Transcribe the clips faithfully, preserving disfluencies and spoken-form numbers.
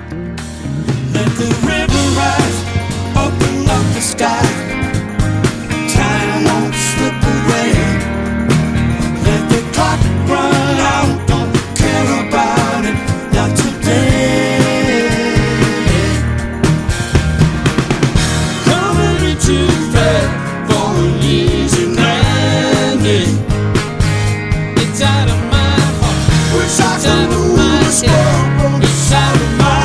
Let the river rise, open up the sky. Time won't slip away. Let the clock run out, don't care about it, not today. Coming in too fast for an easy landing. It's out of my heart, it's out of my head, it's out of my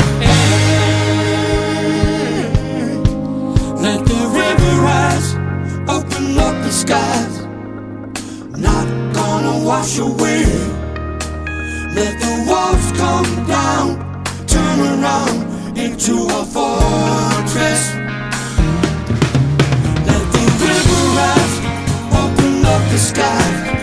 head. Let the river rise, open up the skies. Not gonna wash away. Let the walls come down, turn around into a fortress. Let the river rise, open up the skies.